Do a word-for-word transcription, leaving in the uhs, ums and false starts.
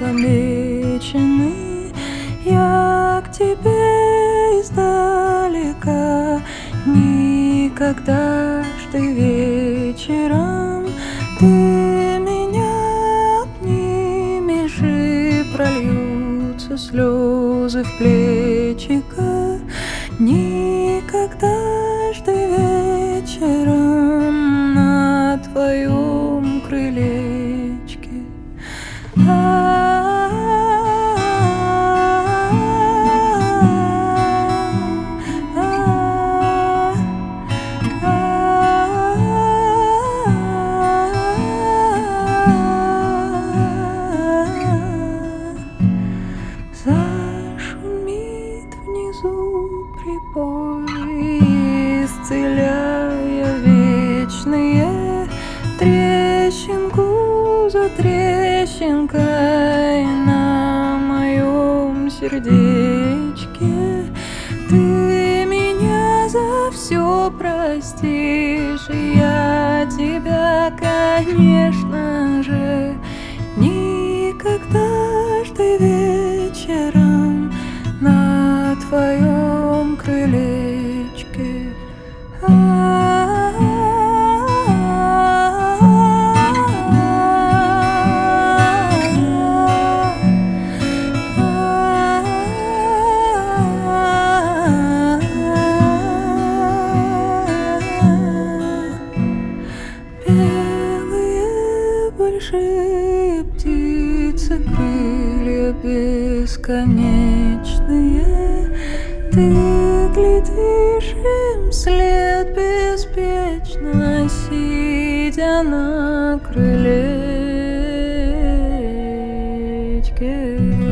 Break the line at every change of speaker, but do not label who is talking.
замечены. Я к тебе издалека, никогда ж ты вечером ты меня обнимешь, и прольются слезы в плечико. Никогда ж ты вечером на твоем крылечке. Зашумит внизу прибой, исцеляя вечные трещинку за трещинкой на моем сердечке. Ты меня за все простишь, и я тебя, конечно же, никогда ж ты вечером на твоем крылечке. Белые большие птицы, крылья бесконечные, ты глядишь им вслед беспечно, сидя на крылечке.